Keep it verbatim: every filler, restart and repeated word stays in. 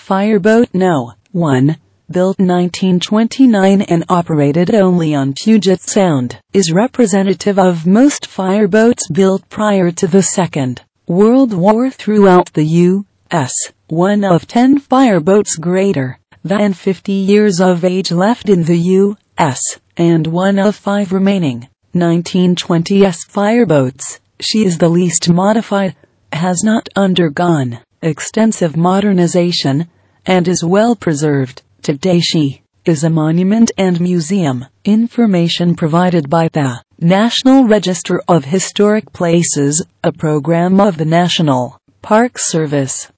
Fireboat No. one, built nineteen twenty-nine and operated only on Puget Sound, is representative of most fireboats built prior to the Second World War throughout the U S One of ten fireboats greater than fifty years of age left in the U S, and one of five remaining nineteen twenties fireboats. She is the least modified, has not undergone extensive modernization, and is well preserved. Today she is a monument and museum. Information provided by the National Register of Historic Places, a program of the National Park Service.